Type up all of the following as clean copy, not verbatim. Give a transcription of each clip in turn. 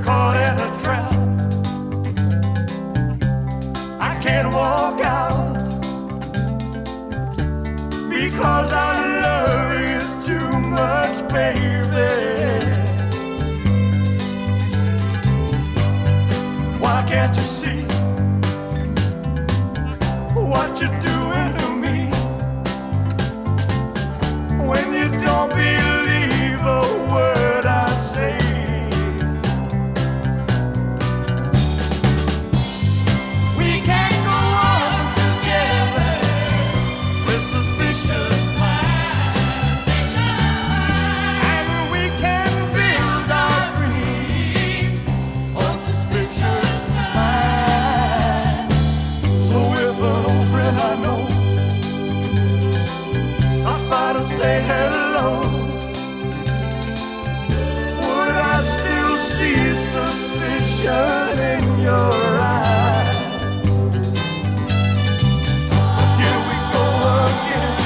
caught in a trap. I can't walk out because I love you too much, baby. Why can't you see what you're doing to me? When you don't believe a word I say, we can't go on together with suspicious minds, and we can build our dreams on suspicious minds. So if an old friend I know stops by to say hello, would I still see suspicion in your eyes? Here we go again,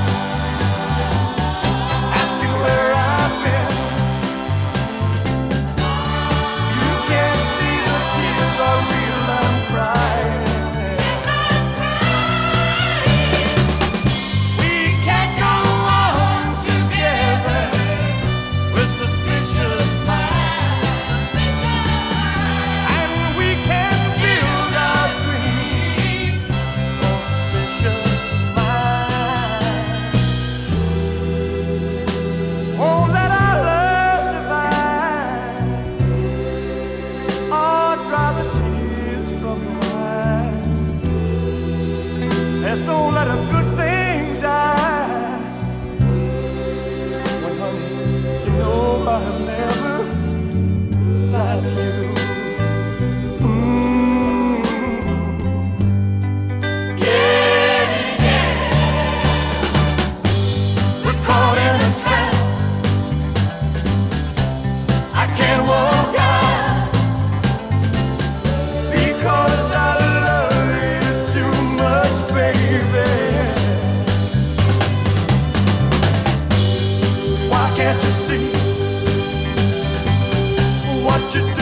asking where I've been. You can't see the tears are real, I'm crying. We can't go on together with suspicious minds, and we can build our dreams on suspicious minds. Oh, let our love survive. Oh, dry the tears from your eyes. Let's don't let a good thing die. When, honey, you know I have never lied to you. Yeah, yeah. We're caught in a trap. I can't walk out because I love you too much, baby. Why can't you see what you're doing?